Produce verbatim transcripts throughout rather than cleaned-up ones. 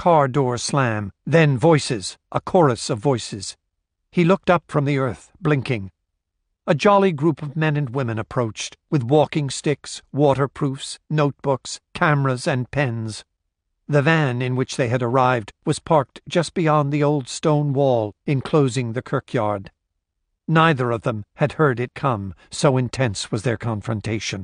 car door slam, then voices, a chorus of voices. He looked up from the earth, blinking. A jolly group of men and women approached, with walking sticks, waterproofs, notebooks, cameras, and pens. The van in which they had arrived was parked just beyond the old stone wall enclosing the kirkyard. Neither of them had heard it come, so intense was their confrontation.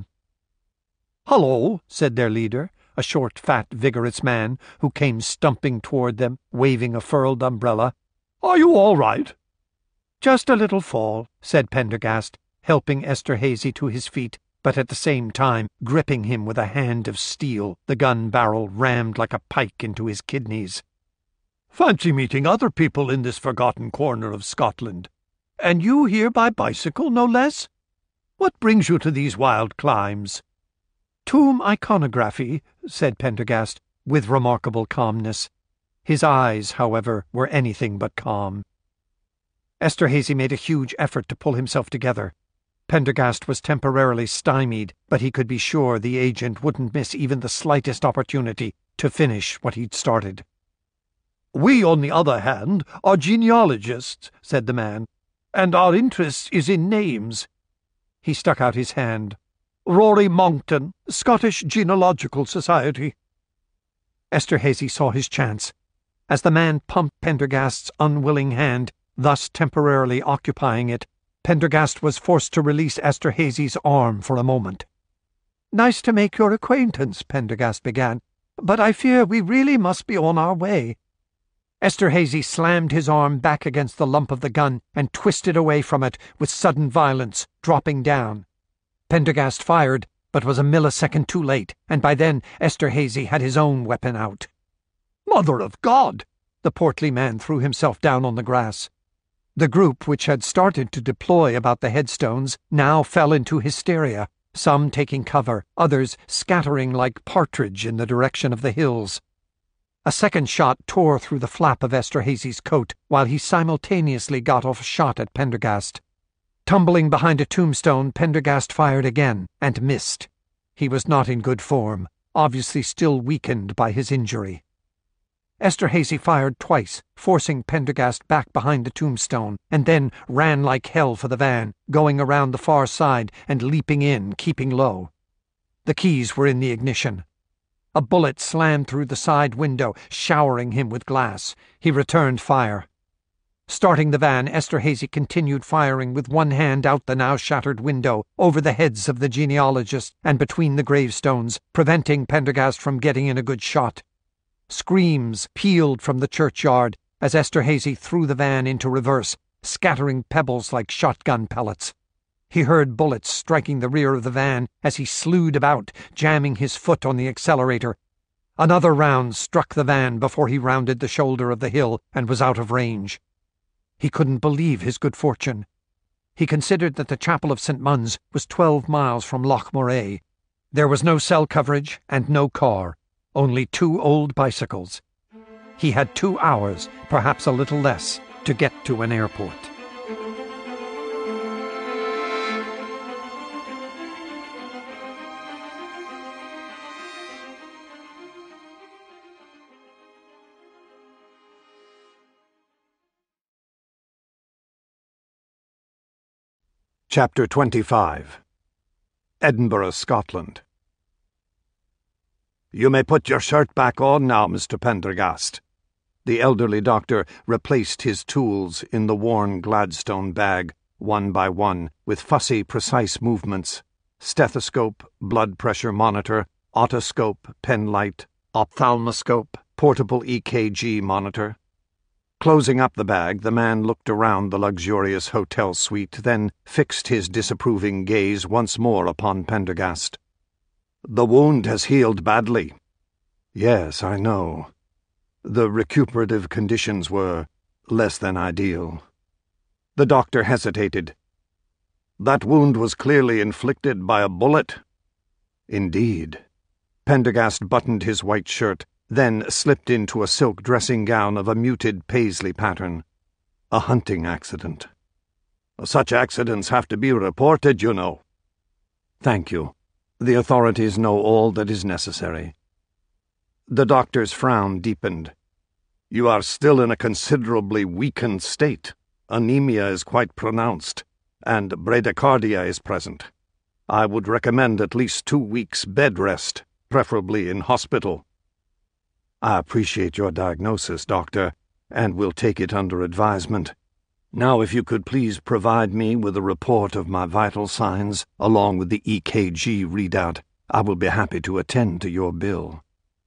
"Hullo," said their leader, a short, fat, vigorous man who came stumping toward them, waving a furled umbrella. "Are you all right?" "Just a little fall," said Pendergast, helping Esterhazy to his feet, but at the same time gripping him with a hand of steel, the gun barrel rammed like a pike into his kidneys. "Fancy meeting other people in this forgotten corner of Scotland. And you here by bicycle, no less? What brings you to these wild climes?" "Tomb iconography," said Pendergast, with remarkable calmness. His eyes, however, were anything but calm. Esterhazy made a huge effort to pull himself together. Pendergast was temporarily stymied, but he could be sure the agent wouldn't miss even the slightest opportunity to finish what he'd started. "We, on the other hand, are genealogists," said the man, "and our interest is in names." He stuck out his hand. "Rory Monckton, Scottish Genealogical Society." Esterhazy saw his chance. As the man pumped Pendergast's unwilling hand, thus temporarily occupying it, Pendergast was forced to release Esterhazy's arm for a moment. "Nice to make your acquaintance," Pendergast began, "but I fear we really must be on our way." Esterhazy slammed his arm back against the lump of the gun and twisted away from it with sudden violence, dropping down. Pendergast fired, but was a millisecond too late, and by then Esterhazy had his own weapon out. "Mother of God!" The portly man threw himself down on the grass. The group, which had started to deploy about the headstones, now fell into hysteria, some taking cover, others scattering like partridge in the direction of the hills. A second shot tore through the flap of Esterhazy's coat, while he simultaneously got off a shot at Pendergast. Tumbling behind a tombstone, Pendergast fired again, and missed. He was not in good form, obviously still weakened by his injury. Esterhazy fired twice, forcing Pendergast back behind the tombstone, and then ran like hell for the van, going around the far side and leaping in, keeping low. The keys were in the ignition. A bullet slammed through the side window, showering him with glass. He returned fire. Starting the van, Esterhazy continued firing with one hand out the now shattered window, over the heads of the genealogists and between the gravestones, preventing Pendergast from getting in a good shot. Screams pealed from the churchyard as Esterhazy threw the van into reverse, scattering pebbles like shotgun pellets. He heard bullets striking the rear of the van as he slewed about, jamming his foot on the accelerator. Another round struck the van before he rounded the shoulder of the hill and was out of range. He couldn't believe his good fortune. He considered that the chapel of Saint Mun's was twelve miles from Loch Moray. There was no cell coverage and no car. Only two old bicycles. He had two hours, perhaps a little less, to get to an airport. Chapter twenty-five. Edinburgh, Scotland. "You may put your shirt back on now, Mister Pendergast." The elderly doctor replaced his tools in the worn Gladstone bag, one by one, with fussy, precise movements. Stethoscope, blood pressure monitor, otoscope, pen light, ophthalmoscope, portable E K G monitor. Closing up the bag, the man looked around the luxurious hotel suite, then fixed his disapproving gaze once more upon Pendergast. "The wound has healed badly." "Yes, I know. The recuperative conditions were less than ideal." The doctor hesitated. "That wound was clearly inflicted by a bullet." "Indeed." Pendergast buttoned his white shirt, then slipped into a silk dressing gown of a muted paisley pattern. "A hunting accident." "Such accidents have to be reported, you know." "Thank you. The authorities know all that is necessary." The doctor's frown deepened. You are still in a considerably weakened state. Anemia is quite pronounced, and bradycardia is present. I would recommend at least two weeks bed rest, preferably in hospital. I appreciate your diagnosis, Doctor, and will take it under advisement. Now, if you could please provide me with a report of my vital signs, along with the E K G readout, I will be happy to attend to your bill.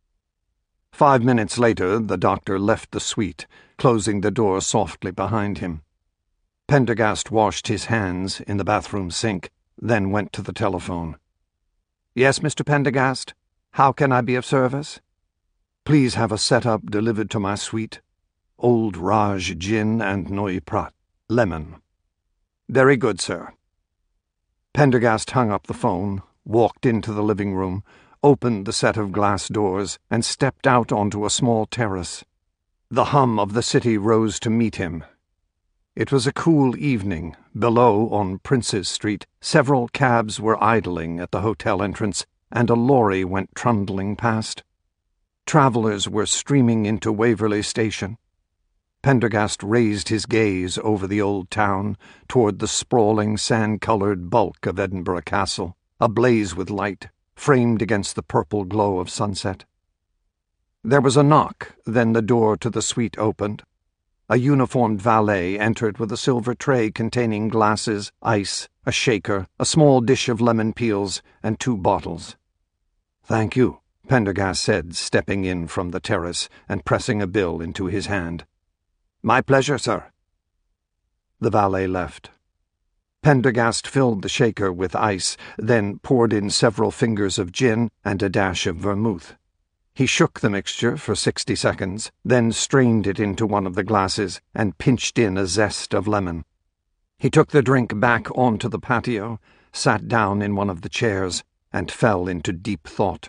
Five minutes later, the doctor left the suite, closing the door softly behind him. Pendergast washed his hands in the bathroom sink, then went to the telephone. "Yes, Mister Pendergast? How can I be of service?" "Please have a set-up delivered to my suite. Old Raj Gin and Noi Prat. Lemon." "Very good, sir." Pendergast hung up the phone, walked into the living room, opened the set of glass doors, and stepped out onto a small terrace. The hum of the city rose to meet him. It was a cool evening. Below, on Princes Street, several cabs were idling at the hotel entrance, and a lorry went trundling past. Travellers were streaming into Waverley Station. Pendergast raised his gaze over the old town, toward the sprawling, sand-coloured bulk of Edinburgh Castle, ablaze with light, framed against the purple glow of sunset. There was a knock, then the door to the suite opened. A uniformed valet entered with a silver tray containing glasses, ice, a shaker, a small dish of lemon peels, and two bottles. "Thank you," Pendergast said, stepping in from the terrace and pressing a bill into his hand. "My pleasure, sir." The valet left. Pendergast filled the shaker with ice, then poured in several fingers of gin and a dash of vermouth. He shook the mixture for sixty seconds, then strained it into one of the glasses and pinched in a zest of lemon. He took the drink back onto the patio, sat down in one of the chairs, and fell into deep thought.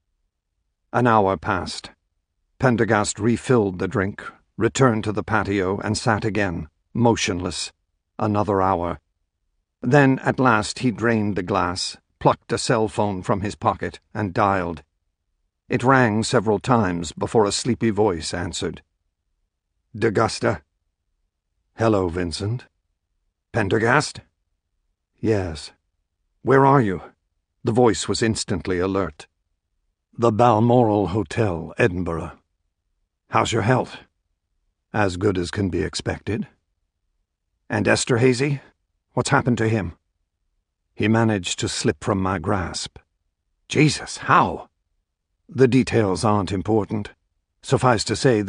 An hour passed. Pendergast refilled the drink, returned to the patio, and sat again, motionless. Another hour. Then, at last, he drained the glass, plucked a cell phone from his pocket, and dialed. It rang several times before a sleepy voice answered. "D'Augusta." "Hello, Vincent." "Pendergast?" "Yes." "Where are you?" The voice was instantly alert. "The Balmoral Hotel, Edinburgh." "How's your health?" "As good as can be expected." "And Esterhazy? What's happened to him?" "He managed to slip from my grasp." "Jesus, how?" "The details aren't important. Suffice to say